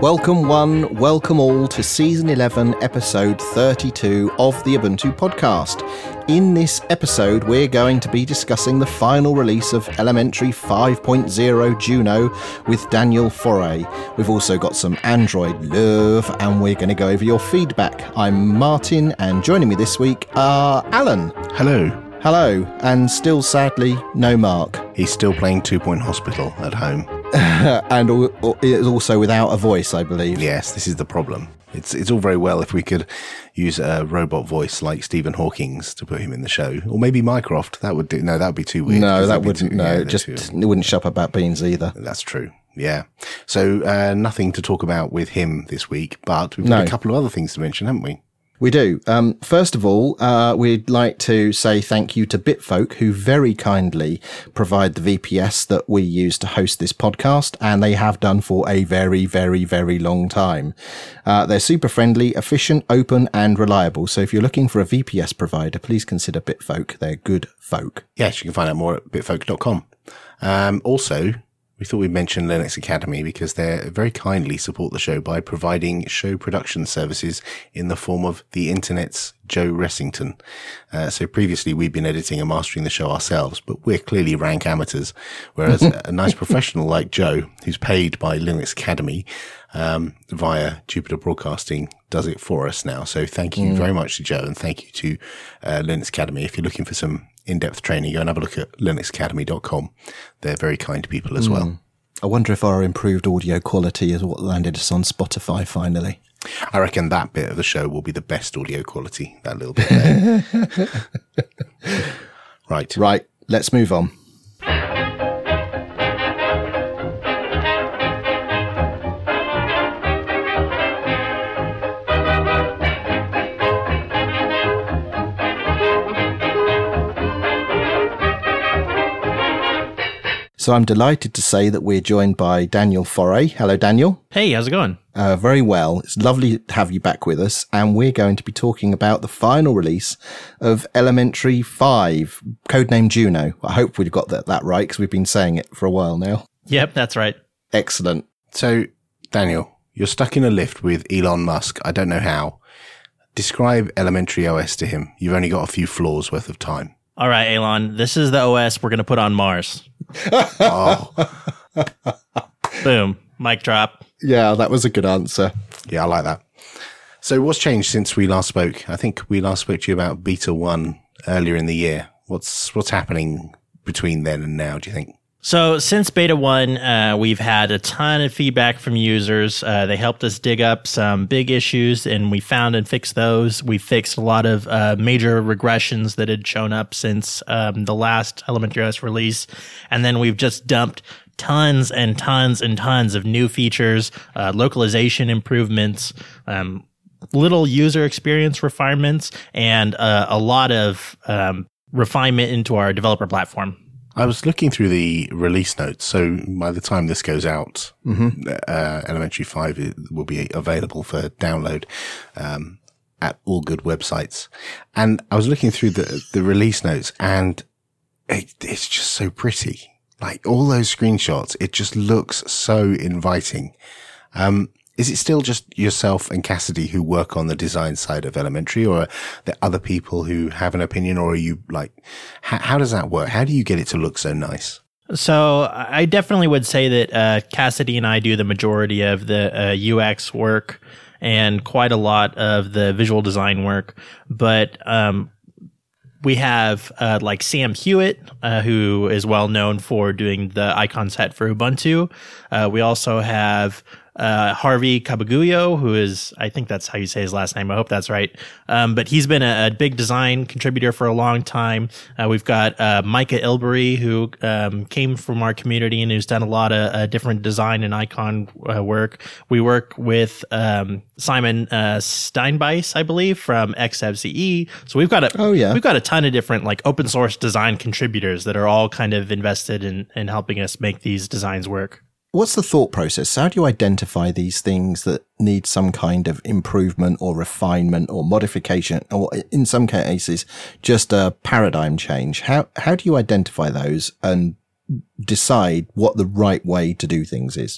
Welcome one, welcome all to Season 11, Episode 32 of the Ubuntu Podcast. In this episode, we're going to be discussing the final release of Elementary 5.0 Juno with Daniel Foray. We've also got some Android love, and we're going to go over your feedback. I'm Martin, and joining me this week are Alan. Hello. Hello, and still sadly, no Mark. He's still playing 2 Point Hospital at home. And is also without a voice, I believe. Yes, this is the problem. It's all very well if we could use a robot voice like Stephen Hawking's to put him in the show, or maybe Mycroft. That would do. No, that would be too weird. No, that wouldn't. It wouldn't shut up about beans either. That's true. Yeah. So nothing to talk about with him this week, but we've got a couple of other things to mention, haven't we? We do. First of all, we'd like to say thank you to Bitfolk, who very kindly provide the VPS that we use to host this podcast, and they have done for a very, very, very long time. They're super friendly, efficient, open, and reliable. So if you're looking for a VPS provider, please consider Bitfolk. They're good folk. Yes, you can find out more at bitfolk.com. Also, we thought we'd mention Linux Academy because they very kindly support the show by providing show production services in the form of the internet's Joe Ressington. So previously we've been editing and mastering the show ourselves, but we're clearly rank amateurs, whereas a nice professional like Joe, who's paid by Linux Academy via Jupiter Broadcasting, does it for us now. So thank you very much to Joe, and thank you to Linux Academy. If you're looking for some in-depth training, go and have a look at linuxacademy.com. They're very kind people as well. I wonder if our improved audio quality is what landed us on Spotify finally. I reckon that bit of the show will be the best audio quality, that little bit there. Right. Let's move on. So I'm delighted to say that we're joined by Daniel Foray. Hello, Daniel. Hey, how's it going? Very well. It's lovely to have you back with us. And we're going to be talking about the final release of Elementary 5, codename Juno. I hope we've got that right, because we've been saying it for a while now. Yep, that's right. Excellent. So, Daniel, you're stuck in a lift with Elon Musk. I don't know how. Describe Elementary OS to him. You've only got a few floors worth of time. All right, Elon, this is the OS we're going to put on Mars. Oh. Boom. Mic drop. Yeah, that was a good answer. Yeah, I like that. So what's changed since we last spoke? I think we last spoke to you about Beta 1 earlier in the year. What's happening between then and now, do you think? So since Beta 1, we've had a ton of feedback from users. They helped us dig up some big issues, and we found and fixed those. We fixed a lot of major regressions that had shown up since the last Elementary OS release. And then we've just dumped tons and tons and tons of new features, localization improvements, little user experience refinements, and a lot of refinement into our developer platform. I was looking through the release notes, so by the time this goes out, Elementary 5 will be available for download at all good websites. And I was looking through the release notes, and it's just so pretty. Like, all those screenshots, it just looks so inviting. Is it still just yourself and Cassidy who work on the design side of Elementary, or are there other people who have an opinion, or are you like, how does that work? How do you get it to look so nice? So I definitely would say that Cassidy and I do the majority of the UX work and quite a lot of the visual design work. But we have like Sam Hewitt, who is well known for doing the icon set for Ubuntu. We also have Harvey Kabaguyo, who is, I think that's how you say his last name. I hope that's right. But he's been a big design contributor for a long time. We've got Micah Ilbery, who came from our community and who's done a lot of different design and icon work. We work with Simon Steinbeiss, I believe, from XFCE. So we've got a ton of different like open source design contributors that are all kind of invested in helping us make these designs work. What's the thought process? How do you identify these things that need some kind of improvement or refinement or modification, or in some cases, just a paradigm change? How do you identify those and decide what the right way to do things is?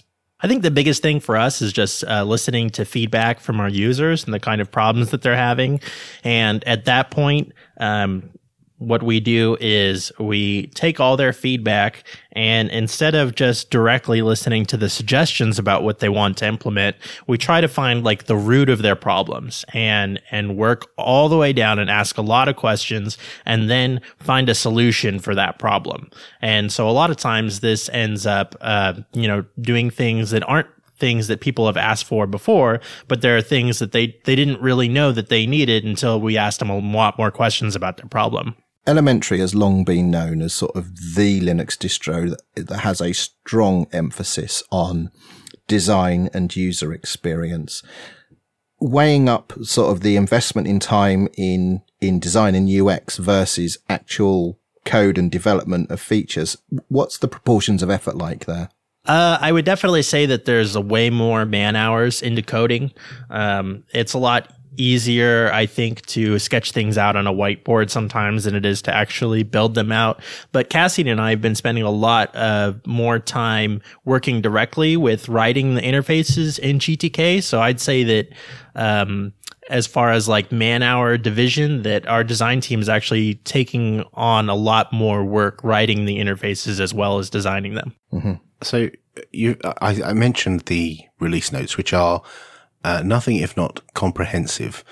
I think the biggest thing for us is just listening to feedback from our users and the kind of problems that they're having. And at that point, what we do is we take all their feedback, and instead of just directly listening to the suggestions about what they want to implement, we try to find like the root of their problems and work all the way down and ask a lot of questions and then find a solution for that problem. And so a lot of times this ends up, doing things that aren't things that people have asked for before, but there are things that they didn't really know that they needed until we asked them a lot more questions about their problem. Elementary has long been known as sort of the Linux distro that has a strong emphasis on design and user experience. Weighing up sort of the investment in time in design and UX versus actual code and development of features, what's the proportions of effort like there? I would definitely say that there's way more man hours into coding. It's a lot easier, I think, to sketch things out on a whiteboard sometimes than it is to actually build them out. But Cassidy and I have been spending a lot more time working directly with writing the interfaces in GTK. So I'd say that as far as like man-hour division, that our design team is actually taking on a lot more work writing the interfaces as well as designing them. Mm-hmm. So I mentioned the release notes, which are nothing if not comprehensive.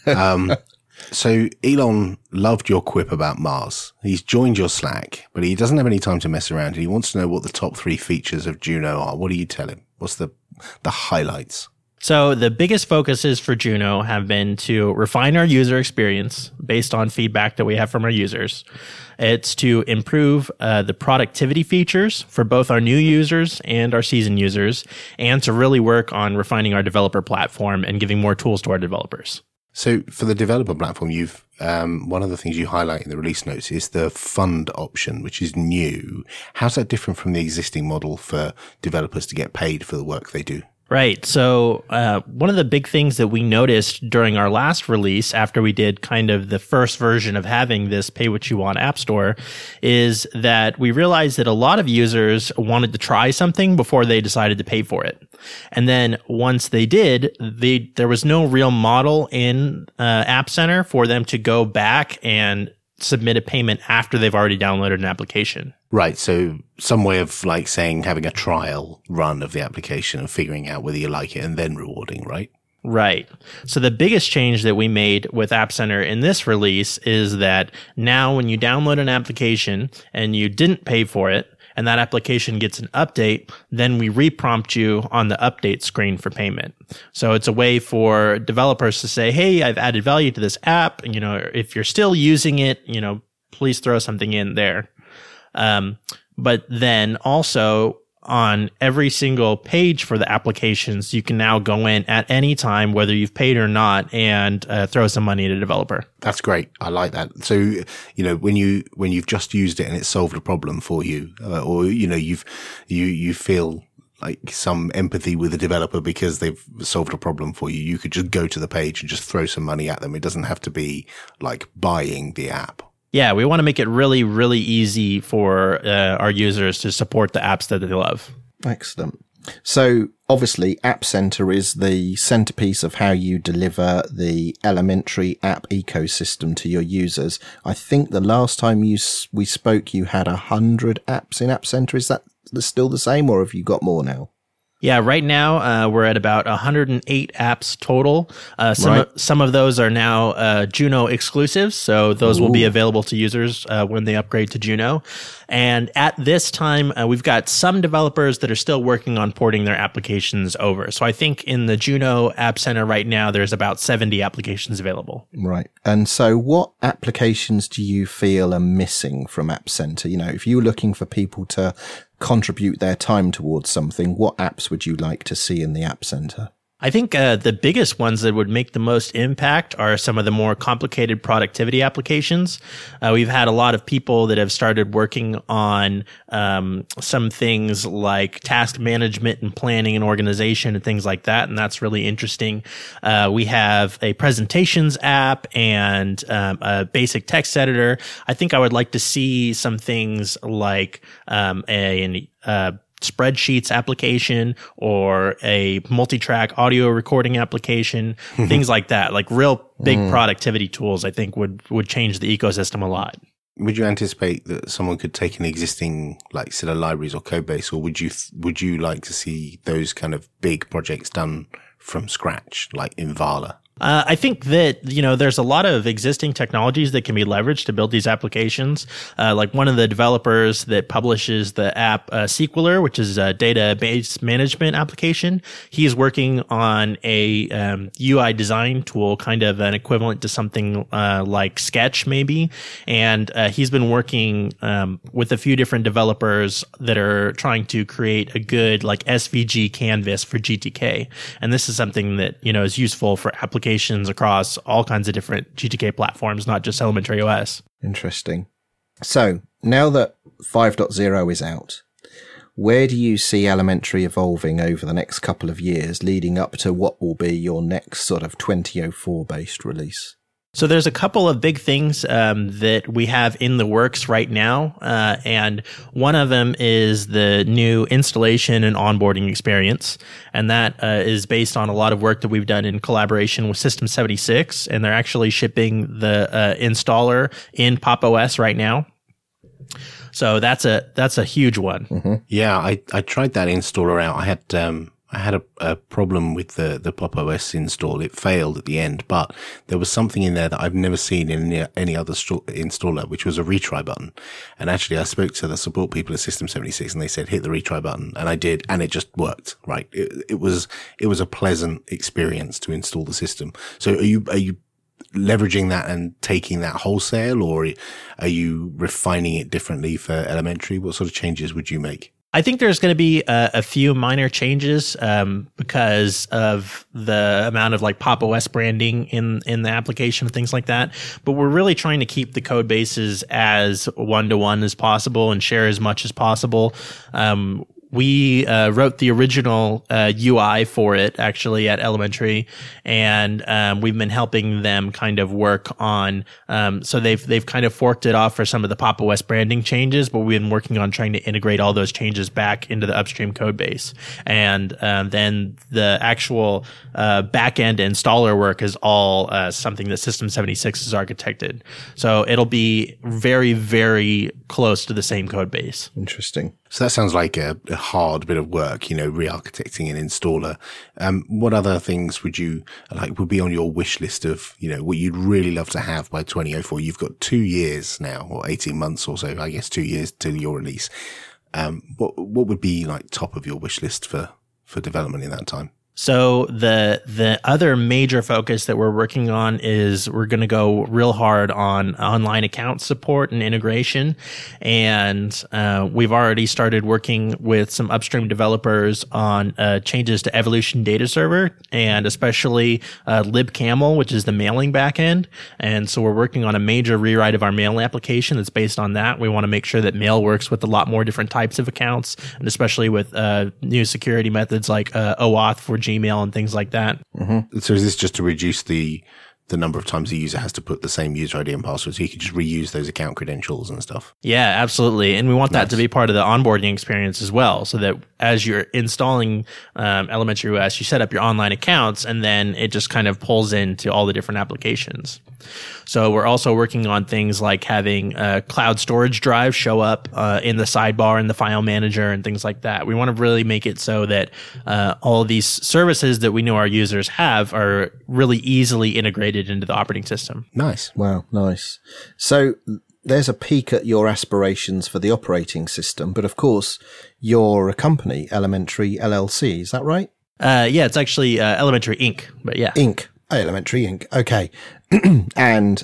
So Elon loved your quip about Mars. He's joined your Slack, but he doesn't have any time to mess around. And he wants to know what the top 3 features of Juno are. What do you tell him? What's the highlights? So the biggest focuses for Juno have been to refine our user experience based on feedback that we have from our users. It's to improve the productivity features for both our new users and our seasoned users, and to really work on refining our developer platform and giving more tools to our developers. So for the developer platform, you've one of the things you highlight in the release notes is the fund option, which is new. How's that different from the existing model for developers to get paid for the work they do? Right. So one of the big things that we noticed during our last release, after we did kind of the first version of having this pay what you want app store, is that we realized that a lot of users wanted to try something before they decided to pay for it. And then once they did, there was no real model in App Center for them to go back and submit a payment after they've already downloaded an application. Right. So some way of like saying having a trial run of the application and figuring out whether you like it and then rewarding, right? Right. So the biggest change that we made with App Center in this release is that now when you download an application and you didn't pay for it, and that application gets an update, then we reprompt you on the update screen for payment. So it's a way for developers to say, hey, I've added value to this app. And, if you're still using it, please throw something in there. But then also on every single page for the applications, you can now go in at any time, whether you've paid or not, and throw some money at a developer. That's great. I like that. So, when you've just used it and it's solved a problem for you, or, you feel like some empathy with the developer because they've solved a problem for you, you could just go to the page and just throw some money at them. It doesn't have to be like buying the app. Yeah, we want to make it really, really easy for our users to support the apps that they love. Excellent. So obviously App Center is the centerpiece of how you deliver the Elementary app ecosystem to your users. I think the last time we spoke, you had 100 apps in App Center. Is that still the same, or have you got more now? Yeah, right now we're at about 108 apps total. Some of those are now Juno exclusives, so those will be available to users when they upgrade to Juno. And at this time, we've got some developers that are still working on porting their applications over. So I think in the Juno App Center right now, there's about 70 applications available. Right. And so what applications do you feel are missing from App Center? If you were looking for people to contribute their time towards something, what apps would you like to see in the App Center? I think the biggest ones that would make the most impact are some of the more complicated productivity applications. We've had a lot of people that have started working on some things like task management and planning and organization and things like that, and that's really interesting. We have a presentations app and a basic text editor. I think I would like to see some things like a spreadsheets application or a multi-track audio recording application, things like that, like real big productivity tools, I think would change the ecosystem a lot. Would you anticipate that someone could take an existing like set of libraries or code base, or would you like to see those kind of big projects done from scratch, like in Vala? I think that, there's a lot of existing technologies that can be leveraged to build these applications. Like one of the developers that publishes the app Sequeler, which is a database management application, he's working on a UI design tool, kind of an equivalent to something like Sketch maybe. And he's been working with a few different developers that are trying to create a good like SVG canvas for GTK. And this is something that, is useful for applications across all kinds of different GTK platforms, not just Elementary OS. Interesting. So now that 5.0 is out, where do you see Elementary evolving over the next couple of years leading up to what will be your next sort of 2004 based release? So there's a couple of big things that we have in the works right now, and one of them is the new installation and onboarding experience, and that is based on a lot of work that we've done in collaboration with System 76, and they're actually shipping the installer in Pop! OS right now. So that's a huge one. Mm-hmm. Yeah, I tried that installer out. I had a problem with the Pop! OS install. It failed at the end, but there was something in there that I've never seen in any other installer, which was a retry button. And actually, I spoke to the support people at System 76 and they said, hit the retry button. And I did, and it just worked, right? It was a pleasant experience to install the system. So are you leveraging that and taking that wholesale, or are you refining it differently for Elementary? What sort of changes would you make? I think there's going to be a few minor changes because of the amount of like Pop! OS branding in the application and things like that. But we're really trying to keep the code bases as one-to-one as possible and share as much as possible. We wrote the original UI for it actually at Elementary, and we've been helping them kind of work on. So they've kind of forked it off for some of the Pop! OS branding changes, but we've been working on trying to integrate all those changes back into the upstream code base. And then the actual backend installer work is all something that System 76 has architected. So it'll be very, very close to the same code base. Interesting. So that sounds like a hard bit of work, re-architecting an installer. What other things would be on your wish list of, what you'd really love to have by 2004? You've got 2 years now, or 18 months or so, I guess 2 years till your release. What would be like top of your wish list for development in that time? So the other major focus that we're working on is we're going to go real hard on online account support and integration. And we've already started working with some upstream developers on changes to Evolution Data Server and especially libcaml, which is the mailing backend. And so we're working on a major rewrite of our mail application that's based on that. We want to make sure that mail works with a lot more different types of accounts, and especially with new security methods like OAuth for Gmail and things like that. Mm-hmm. So is this just to reduce the number of times the user has to put the same user ID and password, so you could just reuse those account credentials and stuff? Yeah, absolutely. And we want that to be part of the onboarding experience as well, so that as you're installing Elementary OS, you set up your online accounts and then it just kind of pulls into all the different applications. So we're also working on things like having cloud storage drive show up in the sidebar in the file manager and things like that. We want to really make it so that all of these services that we know our users have are really easily integrated into the operating system. Nice. Wow, nice. So there's a peek at your aspirations for the operating system, but of course you're a company, Elementary LLC, is that right? Yeah, it's actually Elementary Inc., but yeah. Inc. Elementary Inc. Okay. And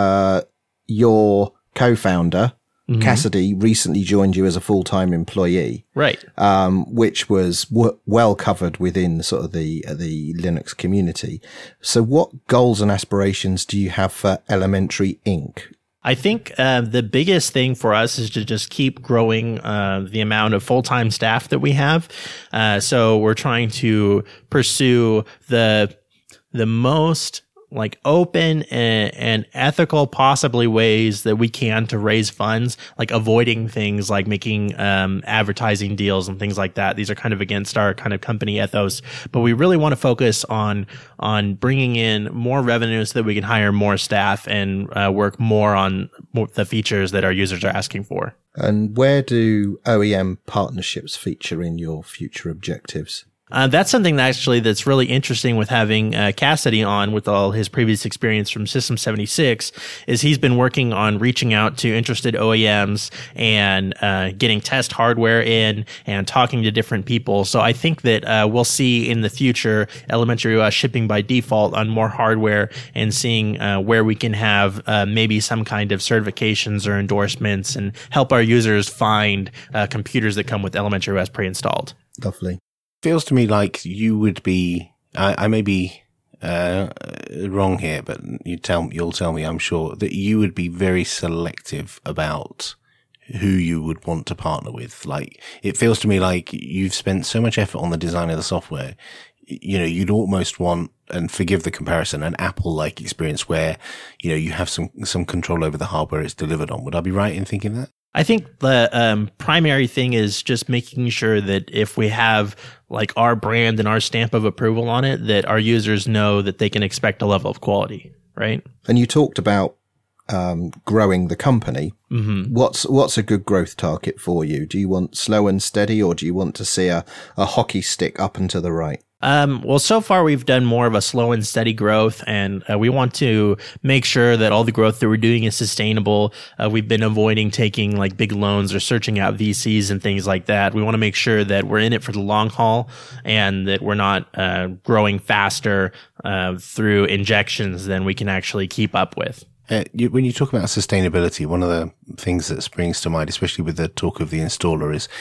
your co-founder, Cassidy, recently joined you as a full-time employee. Right. Which was well covered within sort of the Linux community. So what goals and aspirations do you have for Elementary Inc.? I think the biggest thing for us is to just keep growing the amount of full-time staff that we have. So we're trying to pursue the most like open and ethical possibly ways that we can to raise funds, like avoiding things like making advertising deals and things like that. These are kind of against our kind of company ethos, but we really want to focus on bringing in more revenue so that we can hire more staff and work more on the features that our users are asking for. And where do OEM partnerships feature in your future objectives? That's something that's really interesting with having Cassidy on with all his previous experience from System 76 is he's been working on reaching out to interested OEMs and getting test hardware in and talking to different people. So I think that we'll see in the future Elementary OS shipping by default on more hardware and seeing where we can have maybe some kind of certifications or endorsements and help our users find computers that come with Elementary OS pre-installed. Lovely. Feels to me like you would be, I may be wrong here, but you'll tell me, I'm sure, that you would be very selective about who you would want to partner with. Like, it feels to me like you've spent so much effort on the design of the software, you'd almost want, and forgive the comparison, an Apple-like experience where, you have some control over the hardware it's delivered on. Would I be right in thinking that? I think the primary thing is just making sure that if we have like our brand and our stamp of approval on it, that our users know that they can expect a level of quality, right? And you talked about growing the company. Mm-hmm. What's a good growth target for you? Do you want slow and steady, or do you want to see a hockey stick up and to the right? Well, so far we've done more of a slow and steady growth, and we want to make sure that all the growth that we're doing is sustainable. We've been avoiding taking like big loans or searching out VCs and things like that. We want to make sure that we're in it for the long haul and that we're not growing faster through injections than we can actually keep up with. When you talk about sustainability, one of the things that springs to mind, especially with the talk of the installer, is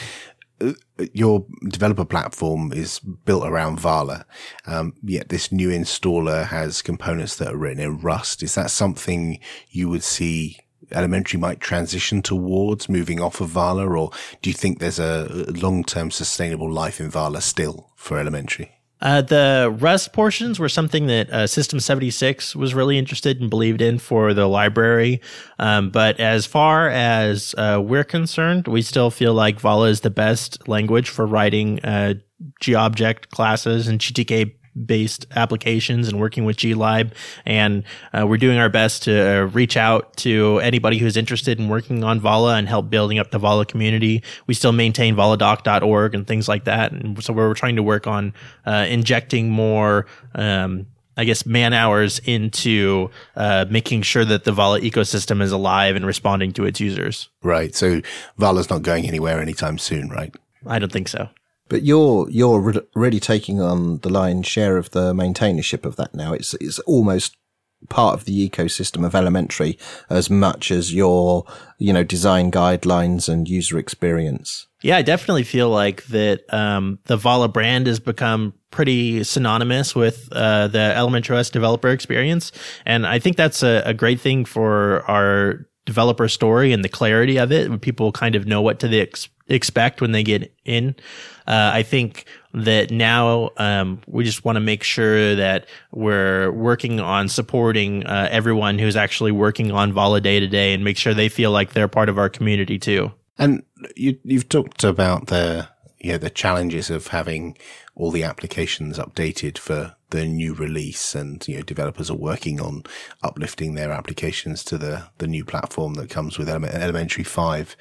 your developer platform is built around Vala, yet this new installer has components that are written in Rust. Is that something you would see Elementary might transition towards, moving off of Vala, or do you think there's a long-term sustainable life in Vala still for Elementary? The Rust portions were something that System 76 was really interested and believed in for the library. But as far as we're concerned, we still feel like Vala is the best language for writing GObject classes and GTK based applications and working with glib, and we're doing our best to reach out to anybody who's interested in working on Vala and help building up the Vala community. We still maintain valadoc.org and things like that, and so we're trying to work on injecting more man hours into making sure that the Vala ecosystem is alive and responding to its users. Right, so Vala's not going anywhere anytime soon, right? I don't think so. But you're really taking on the lion's share of the maintainership of that now. It's almost part of the ecosystem of Elementary as much as your, design guidelines and user experience. Yeah, I definitely feel like that the Vala brand has become pretty synonymous with the Elementary OS developer experience. And I think that's a great thing for our developer story and the clarity of it, when people kind of know what to expect when they get in. I think that now we just want to make sure that we're working on supporting everyone who's actually working on Vala day to day and make sure they feel like they're part of our community too. And you've talked about the challenges of having all the applications updated for the new release, and developers are working on uplifting their applications to the new platform that comes with Elementary 5.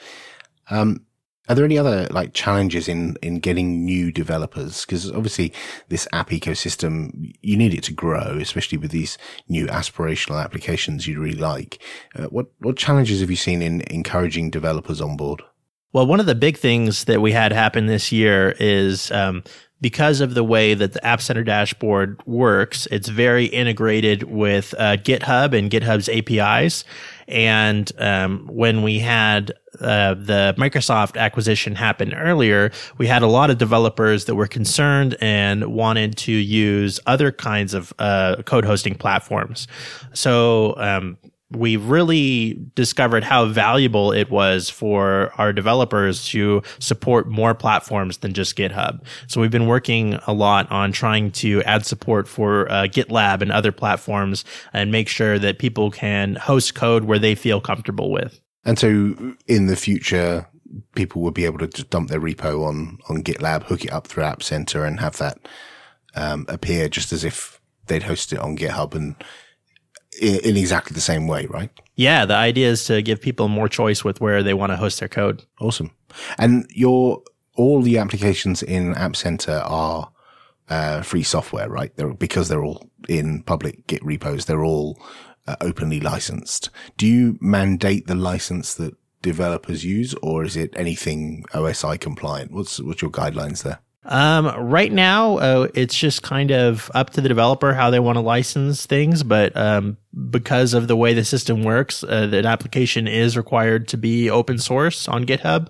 Are there any other challenges in getting new developers? Because obviously this app ecosystem, you need it to grow, especially with these new aspirational applications you'd really like. What challenges have you seen in encouraging developers on board? Well, one of the big things that we had happen this year is because of the way that the App Center dashboard works, it's very integrated with GitHub and GitHub's APIs. And when we had the Microsoft acquisition happen earlier, we had a lot of developers that were concerned and wanted to use other kinds of code hosting platforms. So we really discovered how valuable it was for our developers to support more platforms than just GitHub. So we've been working a lot on trying to add support for GitLab and other platforms and make sure that people can host code where they feel comfortable with. And so in the future, people would be able to just dump their repo on GitLab, hook it up through App Center, and have that appear just as if they'd host it on GitHub and in exactly the same way, right? Yeah, the idea is to give people more choice with where they want to host their code. Awesome. And all the applications in App Center are free software, right? Because they're all in public Git repos. They're all openly licensed. Do you mandate the license that developers use, or is it anything OSI compliant? What's your guidelines there? Right now, it's just kind of up to the developer how they want to license things, but because of the way the system works, that application is required to be open source on GitHub.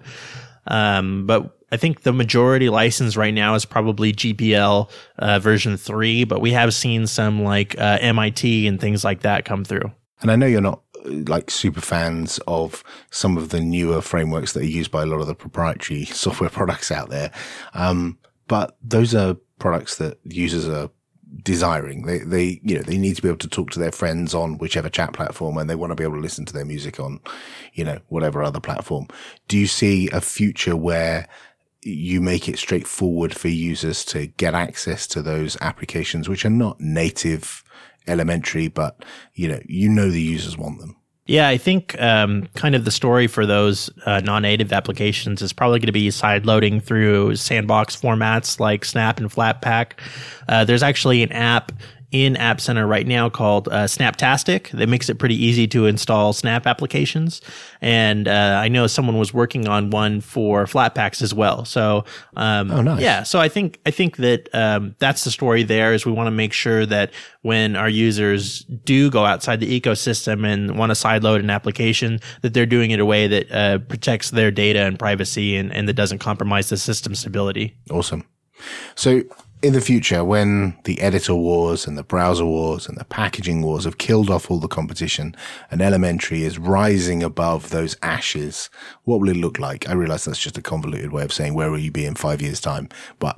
But I think the majority license right now is probably GPL version 3, but we have seen some like MIT and things like that come through. And I know you're not like super fans of some of the newer frameworks that are used by a lot of the proprietary software products out there. But those are products that users are desiring. They need to be able to talk to their friends on whichever chat platform, and they want to be able to listen to their music on, whatever other platform. Do you see a future where you make it straightforward for users to get access to those applications, which are not native Elementary, but the users want them? Yeah, I think kind of the story for those non-native applications is probably going to be side loading through sandbox formats like Snap and Flatpak. There's actually an app in App Center right now called Snaptastic that makes it pretty easy to install Snap applications. And I know someone was working on one for Flatpaks as well. So nice. Yeah, so I think that that's the story there, is we want to make sure that when our users do go outside the ecosystem and want to sideload an application, that they're doing it in a way that protects their data and privacy and that doesn't compromise the system stability. Awesome. So in the future, when the editor wars and the browser wars and the packaging wars have killed off all the competition and Elementary is rising above those ashes, what will it look like? I realize that's just a convoluted way of saying where will you be in 5 years' time, but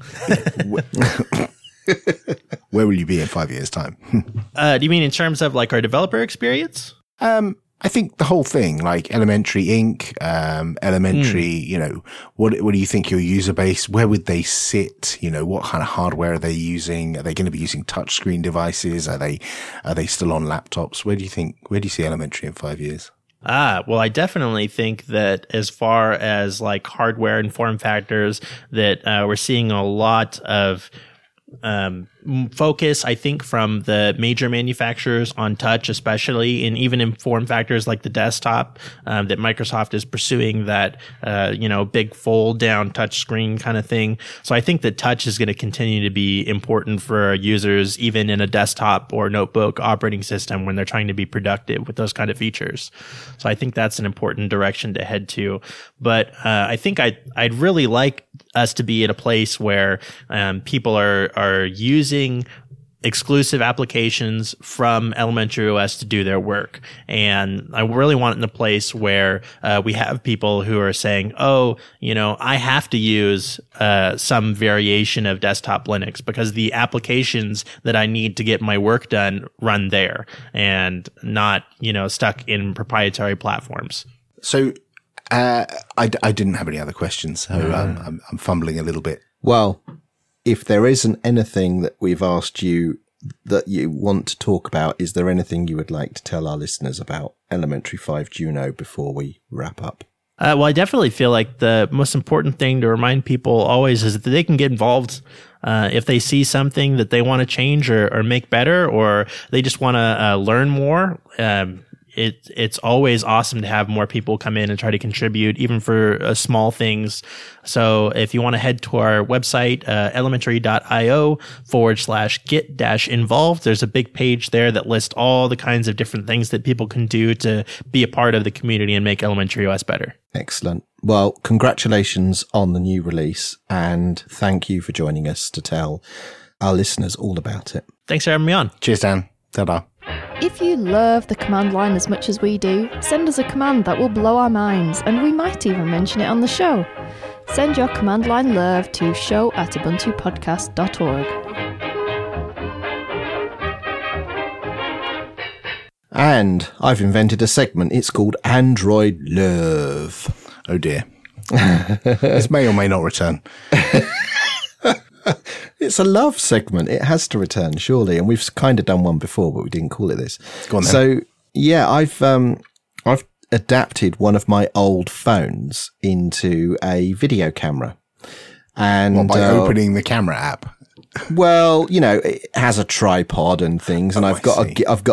where will you be in 5 years' time? Do you mean in terms of like our developer experience? I think the whole thing, like Elementary Inc., Elementary, what do you think your user base, where would they sit? What kind of hardware are they using? Are they going to be using touchscreen devices? Are they still on laptops? Where do you see Elementary in 5 years? Well, I definitely think that as far as like hardware and form factors, that we're seeing a lot of focus, I think, from the major manufacturers on touch, especially, and even in form factors like the desktop, that Microsoft is pursuing that, big fold down touch screen kind of thing. So I think that touch is going to continue to be important for our users, even in a desktop or notebook operating system when they're trying to be productive with those kind of features. So I think that's an important direction to head to. But I think I'd really like us to be at a place where people are using exclusive applications from Elementary OS to do their work. And I really want it in a place where we have people who are saying, I have to use some variation of desktop Linux because the applications that I need to get my work done run there and not, stuck in proprietary platforms. So I didn't have any other questions, so I'm fumbling a little bit. Well, if there isn't anything that we've asked you that you want to talk about, is there anything you would like to tell our listeners about Elementary 5 Juno before we wrap up? Well, I definitely feel like the most important thing to remind people always is that they can get involved if they see something that they want to change or make better, or they just want to learn more. It's always awesome to have more people come in and try to contribute, even for small things. So if you want to head to our website, elementary.io/get-involved, there's a big page there that lists all the kinds of different things that people can do to be a part of the community and make Elementary OS better. Excellent. Well, congratulations on the new release, and thank you for joining us to tell our listeners all about it. Thanks for having me on. Cheers, Dan. Ta-da. If you love the command line as much as we do, send us a command that will blow our minds, and we might even mention it on the show. Send your command line love to show@ubuntupodcast.org. And I've invented a segment. It's called Android Love. Oh dear. This may or may not return. It's a love segment. It has to return, surely. And we've kind of done one before, but we didn't call it this. Go on then. So, yeah, I've adapted one of my old phones into a video camera. And by opening the camera app. Well, you know, it has a tripod and things, and I've got a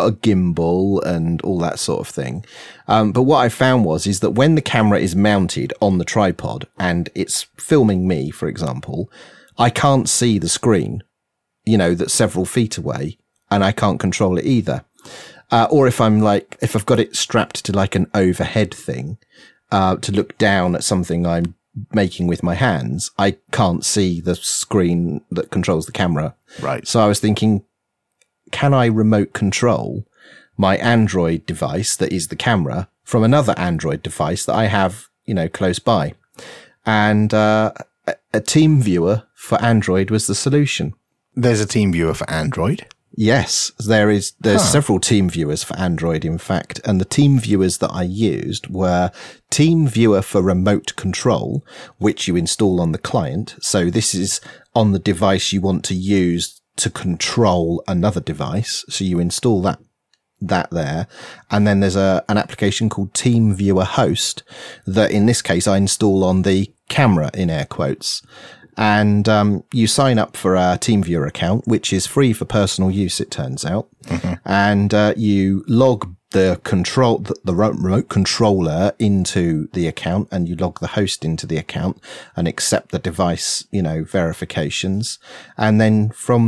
gimbal and all that sort of thing. But what I found is that when the camera is mounted on the tripod and it's filming me, for example, I can't see the screen, you know, that's several feet away, and I can't control it either. Or if I've got it strapped to like an overhead thing, to look down at something I'm making with my hands, I can't see the screen that controls the camera. Right. So I was thinking, can I remote control my Android device that is the camera from another Android device that I have, you know, close by? And a TeamViewer for Android was the solution. There's a TeamViewer for Android? Yes, there's several TeamViewers for Android, in fact, and the TeamViewers that I used were TeamViewer for remote control, which you install on the client. So this is on the device you want to use to control another device. So you install that there. And then there's an application called TeamViewer Host that in this case I install on the camera, in air quotes. And you sign up for a TeamViewer account, which is free for personal use, it turns out. Mm-hmm. And you log the remote controller into the account, and you log the host into the account and accept the device, you know, verifications. And then from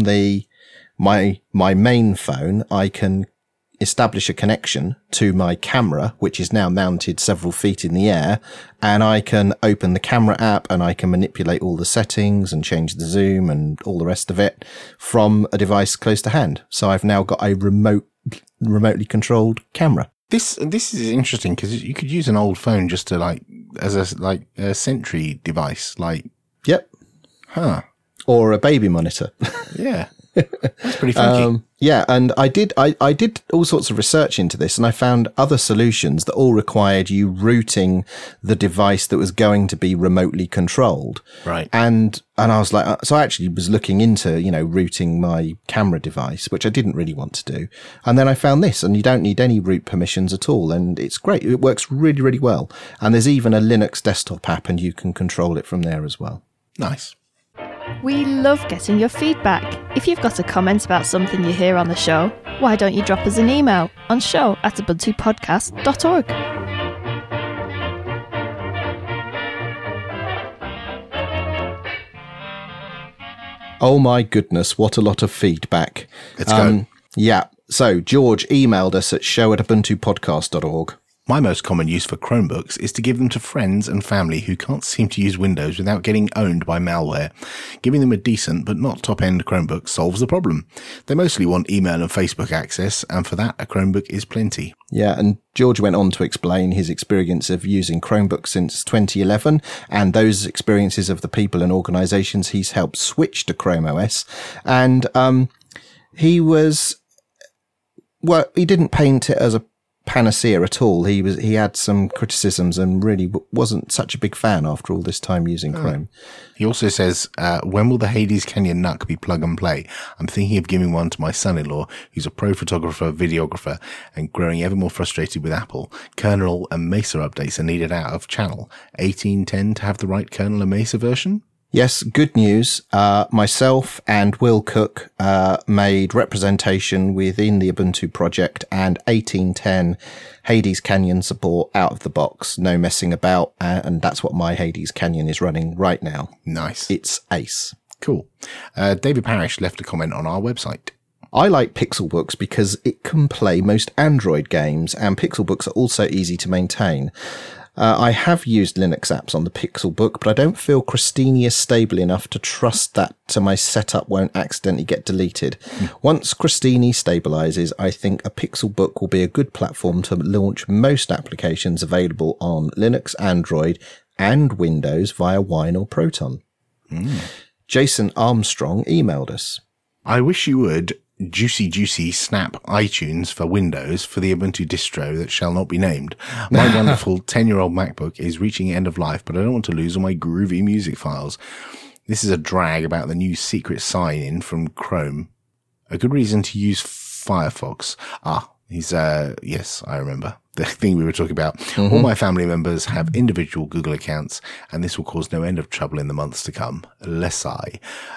my main phone, I can establish a connection to my camera, which is now mounted several feet in the air, and I can open the camera app and I can manipulate all the settings and change the zoom and all the rest of it from a device close to hand. So I've now got a remotely controlled camera. This is interesting because you could use an old phone just to as a Sentry device, Yep. Huh. Or a baby monitor. Yeah. That's pretty funky. Yeah, and I did all sorts of research into this, and I found other solutions that all required you rooting the device that was going to be remotely controlled. Right. And I was like, so I actually was looking into, you know, rooting my camera device, which I didn't really want to do. And then I found this, and you don't need any root permissions at all, and it's great. It works really, really well. And there's even a Linux desktop app, and you can control it from there as well. Nice. We love getting your feedback. If you've got a comment about something you hear on the show, why don't you drop us an email on show@ubuntupodcast.org. Oh my goodness, what a lot of feedback. Let's go. Yeah, so George emailed us at show@ubuntupodcast.org. My most common use for Chromebooks is to give them to friends and family who can't seem to use Windows without getting owned by malware. Giving them a decent but not top-end Chromebook solves the problem. They mostly want email and Facebook access, and for that, a Chromebook is plenty. Yeah, and George went on to explain his experience of using Chromebooks since 2011, and those experiences of the people and organizations he's helped switch to Chrome OS. And he didn't paint it as a panacea at all. He had some criticisms and really wasn't such a big fan after all this time using Chrome. He also says, when will the Hades Canyon NUC be plug and play? I'm thinking of giving one to my son-in-law, who's a pro photographer, videographer, and growing ever more frustrated with Apple. Kernel and Mesa updates are needed out of channel. 1810 to have the right kernel and Mesa version? Yes, good news. Myself and Will Cook made representation within the Ubuntu project, and 1810 Hades Canyon support out of the box, no messing about, and that's what my Hades Canyon is running right now. Nice. It's ace. Cool. David Parrish left a comment on our website. I like Pixelbooks because it can play most Android games, and Pixelbooks are also easy to maintain. I have used Linux apps on the Pixelbook, but I don't feel Crostini is stable enough to trust that my setup won't accidentally get deleted. Once Crostini stabilizes, I think a Pixelbook will be a good platform to launch most applications available on Linux, Android, and Windows via Wine or Proton. Jason Armstrong emailed us. I wish you would juicy snap iTunes for Windows for the Ubuntu distro that shall not be named. My wonderful 10-year-old MacBook is reaching end of life, but I don't want to lose all my groovy music files. This is a drag about the new secret sign-in from Chrome. A good reason to use Firefox. Yes, I remember. The thing we were talking about. All my family members have individual Google accounts, and this will cause no end of trouble in the months to come. Less I.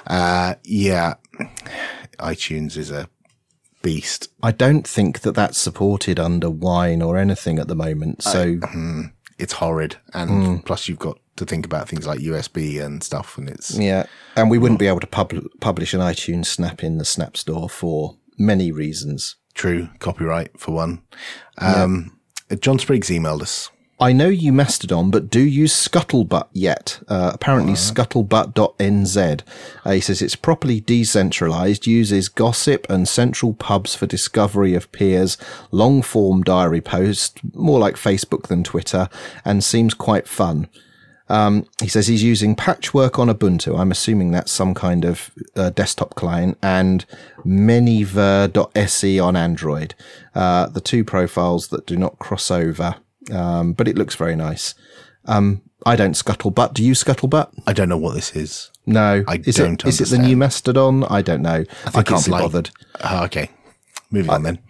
iTunes is a beast. I don't think that's supported under Wine or anything at the moment. So it's horrid. And plus you've got to think about things like USB and stuff. And it's and we wouldn't be able to publish an iTunes Snap in the Snap Store for many reasons. True. Copyright for one. John Spriggs emailed us. I know you Mastodon, but do use Scuttlebutt yet? Apparently scuttlebutt.nz. He says it's properly decentralized, uses gossip and central pubs for discovery of peers, long-form diary posts, more like Facebook than Twitter, and seems quite fun. He says he's using Patchwork on Ubuntu. I'm assuming that's some kind of desktop client, and Manyver.se on Android. The two profiles that do not cross over. But it looks very nice. I don't Scuttlebutt. Do you Scuttlebutt? I don't know what this is. No. Is it the new Mastodon? I don't know. I can't be bothered. Okay. Moving on then.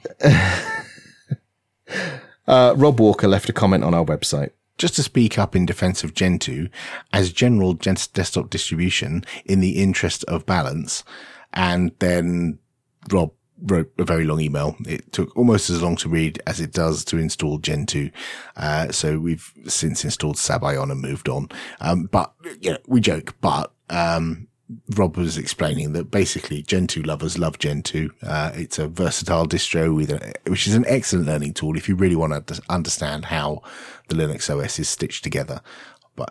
Rob Walker left a comment on our website. Just to speak up in defense of Gentoo as general desktop distribution in the interest of balance. And then Rob wrote a very long email. It took almost as long to read as it does to install Gentoo. So we've since installed Sabayon and moved on. But we joke, but, Rob was explaining that basically Gentoo lovers love Gentoo. It's a versatile distro which is an excellent learning tool if you really want to understand how the Linux OS is stitched together. But,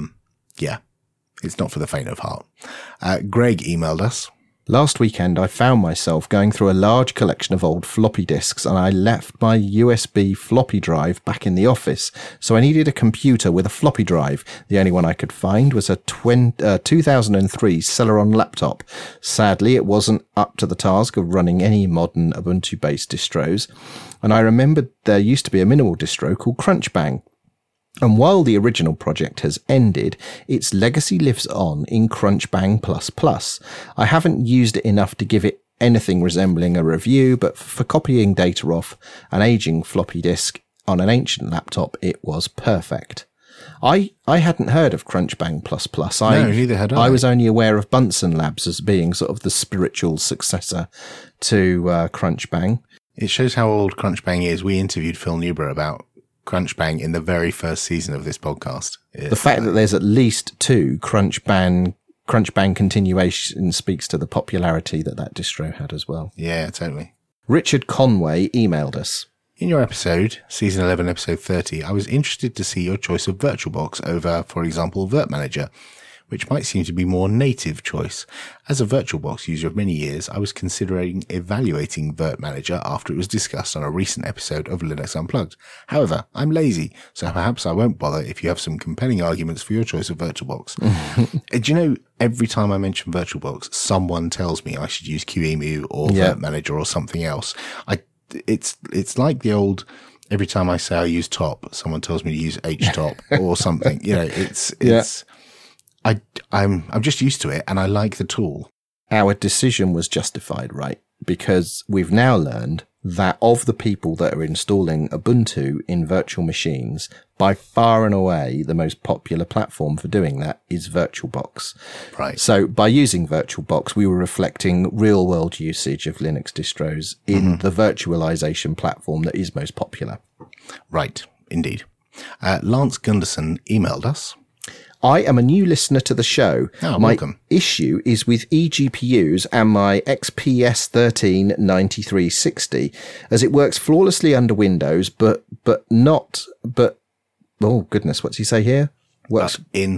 it's not for the faint of heart. Greg emailed us. Last weekend, I found myself going through a large collection of old floppy disks, and I left my USB floppy drive back in the office. So I needed a computer with a floppy drive. The only one I could find was a 2003 Celeron laptop. Sadly, it wasn't up to the task of running any modern Ubuntu-based distros. And I remembered there used to be a minimal distro called Crunchbang. And while the original project has ended, its legacy lives on in Crunchbang++. I haven't used it enough to give it anything resembling a review, but for copying data off an aging floppy disk on an ancient laptop, it was perfect. I hadn't heard of Crunchbang++. No, neither had I. I was only aware of Bunsen Labs as being sort of the spiritual successor to Crunchbang. It shows how old Crunchbang is. We interviewed Phil Newborough about Crunchbang in the very first season of this podcast. The fact that there's at least two Crunchbang continuations speaks to the popularity that distro had as well. Yeah, totally. Richard Conway emailed us. In your episode, Season 11, Episode 30, I was interested to see your choice of VirtualBox over, for example, virt-manager, which might seem to be more native choice. As a VirtualBox user of many years, I was considering evaluating virt-manager after it was discussed on a recent episode of Linux Unplugged. However, I'm lazy, so perhaps I won't bother if you have some compelling arguments for your choice of VirtualBox. Do you know, every time I mention VirtualBox, someone tells me I should use QEMU or virt-manager or something else. It's like the old, every time I say I use top, someone tells me to use htop or something. I'm just used to it and I like the tool. Our decision was justified, right? Because we've now learned that of the people that are installing Ubuntu in virtual machines, by far and away, the most popular platform for doing that is VirtualBox. Right. So by using VirtualBox, we were reflecting real world usage of Linux distros in the virtualization platform that is most popular. Right. Indeed. Lance Gunderson emailed us. I am a new listener to the show. Oh, my welcome. issue is with eGPUs and my XPS 13 9360, as it works flawlessly under Windows, but oh goodness, what's he say here? But in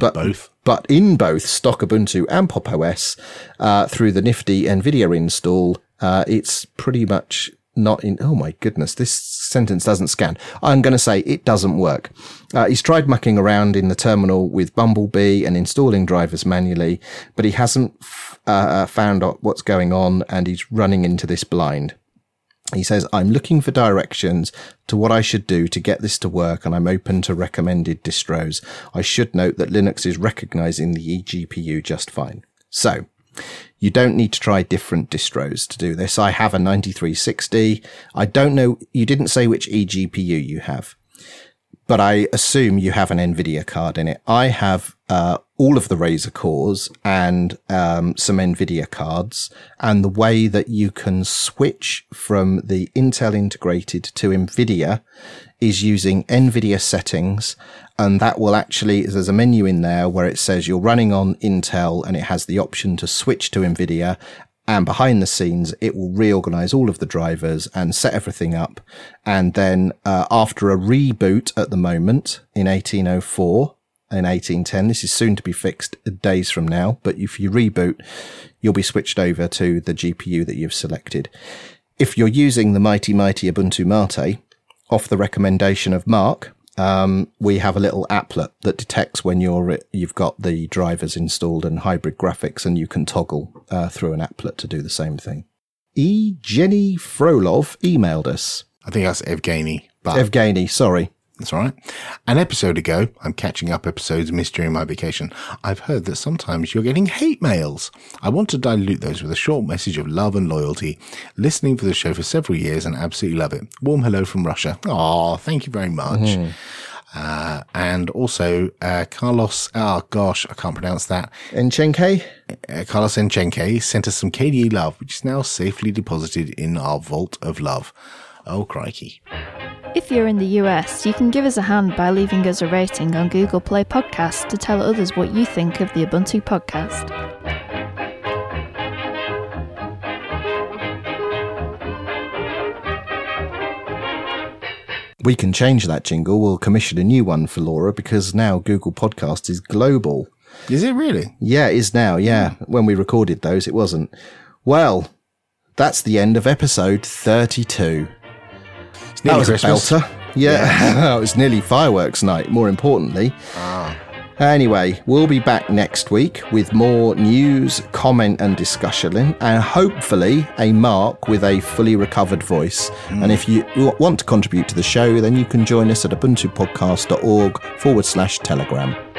both stock Ubuntu and Pop! OS through the nifty NVIDIA install, it's pretty much not in. Oh my goodness, this sentence doesn't scan. I'm going to say it doesn't work. He's tried mucking around in the terminal with Bumblebee and installing drivers manually, but he hasn't found out what's going on, and he's running into this blind. He says, I'm looking for directions to what I should do to get this to work, and I'm open to recommended distros. I should note that Linux is recognizing the eGPU just fine. So, you don't need to try different distros to do this. I have a 9360. I don't know, you didn't say which eGPU you have, but I assume you have an NVIDIA card in it. I have all of the Razer cores and some NVIDIA cards, and the way that you can switch from the Intel integrated to NVIDIA is using NVIDIA settings, and that will actually, there's a menu in there where it says you're running on Intel and it has the option to switch to NVIDIA, and behind the scenes it will reorganize all of the drivers and set everything up, and then after a reboot at the moment in 1804 in 1810, this is soon to be fixed days from now, but if you reboot, you'll be switched over to the GPU that you've selected. If you're using the mighty Ubuntu Mate, off the recommendation of Mark, we have a little applet that detects when you've got the drivers installed and hybrid graphics, and you can toggle through an applet to do the same thing. Jenny Frolov emailed us. I think that's Evgeny. Evgeny, sorry. That's all right. An episode ago, I'm catching up episodes missed during my vacation. I've heard that sometimes you're getting hate mails. I want to dilute those with a short message of love and loyalty. Listening for the show for several years and absolutely love it. Warm hello from Russia. Oh, thank you very much. Mm-hmm. And also, Carlos, oh gosh, I can't pronounce that. Enchenke? Carlos Enchenke sent us some KDE love, which is now safely deposited in our vault of love. Oh, crikey. If you're in the US, you can give us a hand by leaving us a rating on Google Play Podcasts to tell others what you think of the Ubuntu podcast. We can change that jingle. We'll commission a new one for Laura, because now Google Podcasts is global. Is it really? Yeah, it is now, yeah. When we recorded those, it wasn't. Well, that's the end of episode 32. That was Christmas. A belter. Yeah. It was nearly fireworks night, more importantly. Anyway, we'll be back next week with more news, comment and discussion, and hopefully a Mark with a fully recovered voice. And if you want to contribute to the show, then you can join us at ubuntupodcast.org/Telegram.